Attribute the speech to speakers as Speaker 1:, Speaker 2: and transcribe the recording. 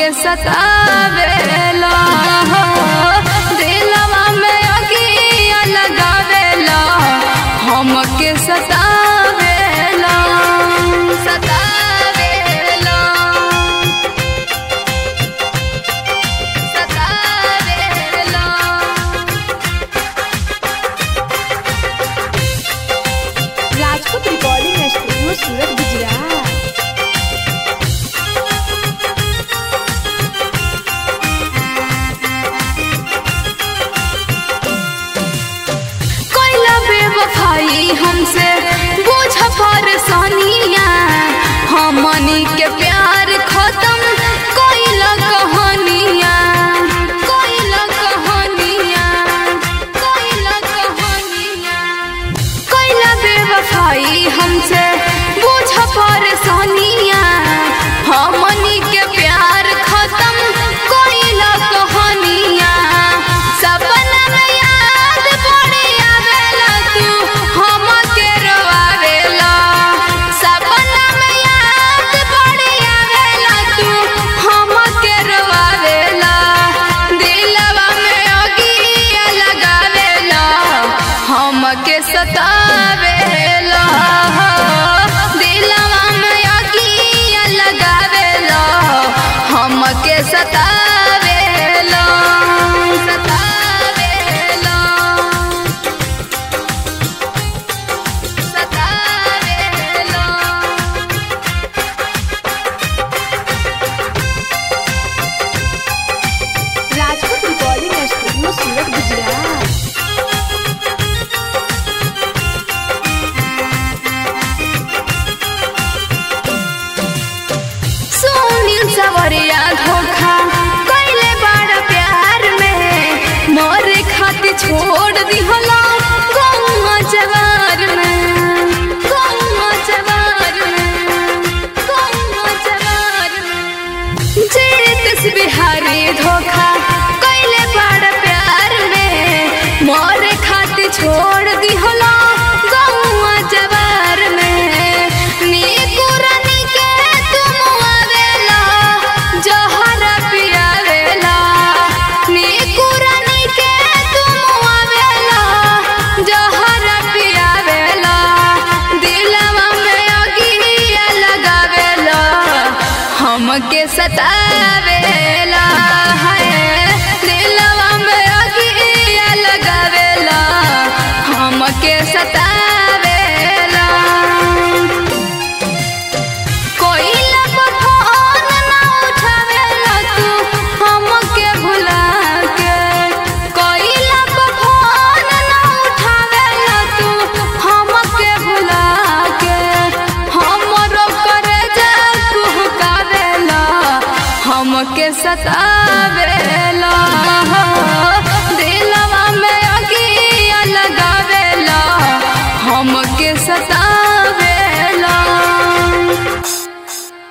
Speaker 1: सतावेला दिलवा में अगिया लगावेला हमके सतावेला सतावेला सतावेला।
Speaker 2: Rajput recording studio Surat Gujarat.
Speaker 1: बेवफाई हमसे बुझ परेशानिया हमनी के प्यार खत्म कोइला कहानिया कोइला कहानिया कोइला कहानिया कोइला बेवफाई हमसे बुझ परेशानिया हमनी के प्यार खत्म कोइला कहानिया। सपना में याद पड़ी आवेला तू हमके रोवावेला सपना में याद पड़ी आवेला तू हमके रोवावेला दिलवा में अगिया लगावेला हमके सतावेला दिलवा में अगिया लगावेला हमके सतावेला सतावेला सतावेला।
Speaker 2: Rajput recording studio Surat Gujarat.
Speaker 1: सुनील सवरिया धोखा कैले बड़ा प्यार में मोरे खातिर छोड़ दिहला गौवा जवार में गौवा जवार में गौवा जवार में। जीत बिहारी धोखा कैले बड़ा प्यार में मोरे खातिर छोड़ दिहला गौवा जवार में। नीकू रानी के तुम आवेला जहर पियावेला नीकू रानी के तुम आवेला जहर पियावेला दिलवा में अगिया लगावेला हमके सतावेला है दिलवा में अगिया लगावेला हमके सतावेला। कोइला पर फोन ना उठावेला तू हमके भुला के कोइला पर फोन ना उठावेला तू हमके भुला के हमरो करे जा कुहकावेला हमके सतावेला।